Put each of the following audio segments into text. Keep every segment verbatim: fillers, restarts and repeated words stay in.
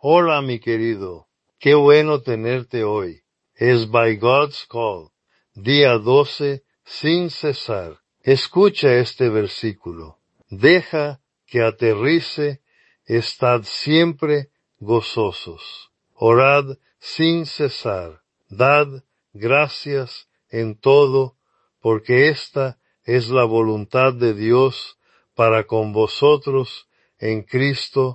Hola, mi querido. Qué bueno tenerte hoy. Es By God's Call, día doce, sin cesar. Escucha este versículo. Deja que aterrice, estad siempre gozosos. Orad sin cesar. Dad gracias en todo, porque esta es la voluntad de Dios para con vosotros en Cristo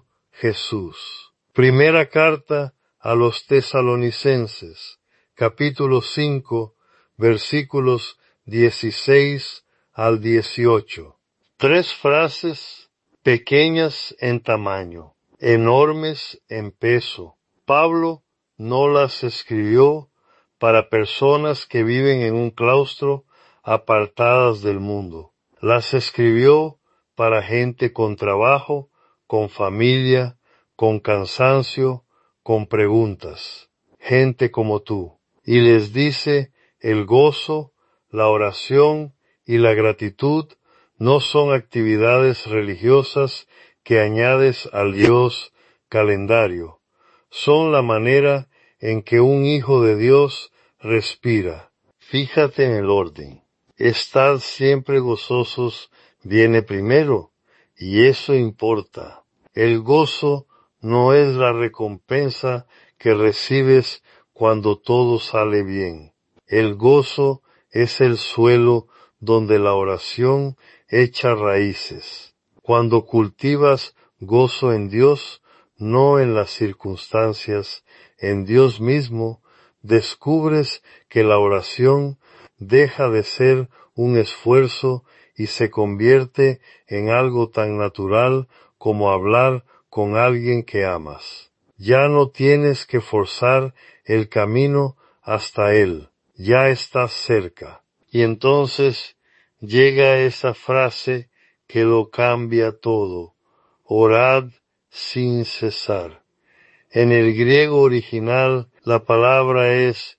Jesús. Primera carta a los Tesalonicenses, capítulo cinco, versículos dieciséis al dieciocho. Tres frases pequeñas en tamaño, enormes en peso. Pablo no las escribió para personas que viven en un claustro apartadas del mundo. Las escribió para gente con trabajo, con familia, con cansancio, con preguntas. Gente como tú. Y les dice, el gozo, la oración y la gratitud no son actividades religiosas que añades al Dios calendario. Son la manera en que un hijo de Dios respira. Fíjate en el orden. Estad siempre gozosos viene primero, y eso importa. El gozo no es la recompensa que recibes cuando todo sale bien. El gozo es el suelo donde la oración echa raíces. Cuando cultivas gozo en Dios, no en las circunstancias, en Dios mismo, descubres que la oración deja de ser un esfuerzo y se convierte en algo tan natural como hablar con alguien que amas. Ya no tienes que forzar el camino hasta Él, ya estás cerca. Y entonces llega esa frase que lo cambia todo. Orad sin cesar. En el griego original la palabra es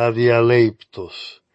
adialeiptos,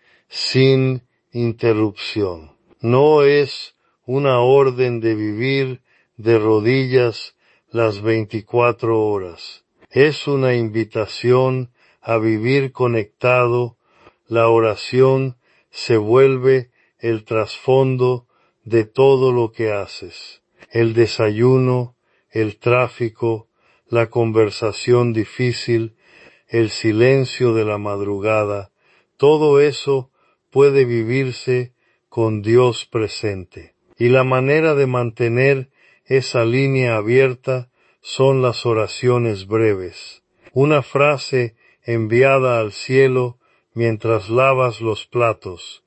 sin interrupción. No es una orden de vivir de rodillas las veinticuatro horas. Es una invitación a vivir conectado. La oración se vuelve el trasfondo de todo lo que haces. El desayuno, el tráfico, la conversación difícil, el silencio de la madrugada, todo eso puede vivirse con Dios presente. Y la manera de mantener esa línea abierta son las oraciones breves. Una frase enviada al cielo mientras lavas los platos.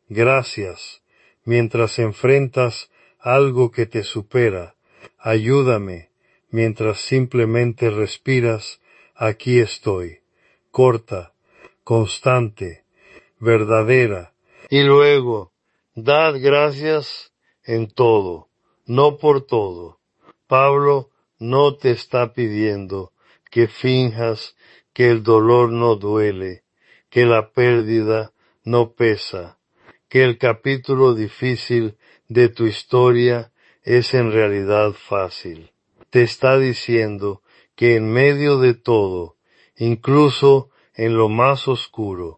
Gracias, mientras enfrentas algo que te supera. Ayúdame, mientras simplemente respiras, aquí estoy. Corta, constante, verdadera. Y luego, dad gracias en todo, no por todo. Pablo no te está pidiendo que finjas que el dolor no duele, que la pérdida no pesa, que el capítulo difícil de tu historia es en realidad fácil. Te está diciendo que en medio de todo, incluso en lo más oscuro,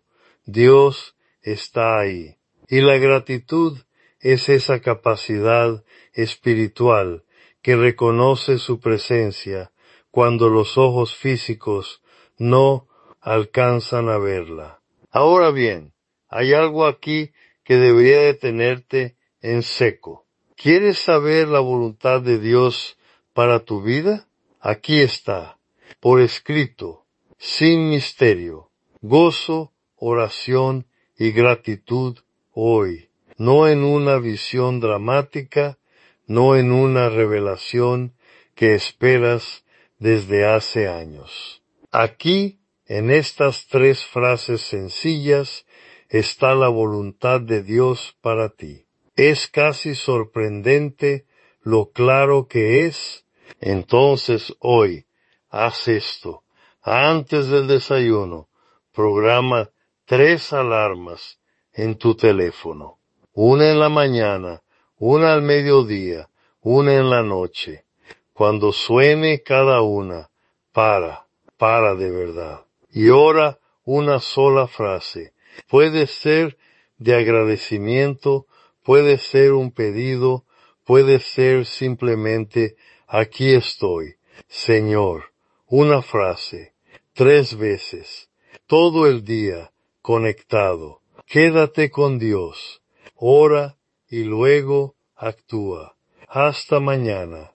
Dios está ahí. Y la gratitud es esa capacidad espiritual que reconoce su presencia cuando los ojos físicos no alcanzan a verla. Ahora bien, hay algo aquí que debería detenerte en seco. ¿Quieres saber la voluntad de Dios para tu vida? Aquí está, por escrito, sin misterio, gozo, oración y gratitud hoy, no en una visión dramática, no en una revelación que esperas desde hace años. Aquí, en estas tres frases sencillas, está la voluntad de Dios para ti. Es casi sorprendente lo claro que es. Entonces hoy, haz esto. Antes del desayuno, programa tres alarmas en tu teléfono. Una en la mañana, una al mediodía, una en la noche. Cuando suene cada una, para, para de verdad. Y ora una sola frase. Puede ser de agradecimiento, puede ser un pedido, puede ser simplemente aquí estoy, Señor. Una frase, tres veces, todo el día, conectado. Quédate con Dios, ora y luego actúa. Hasta mañana.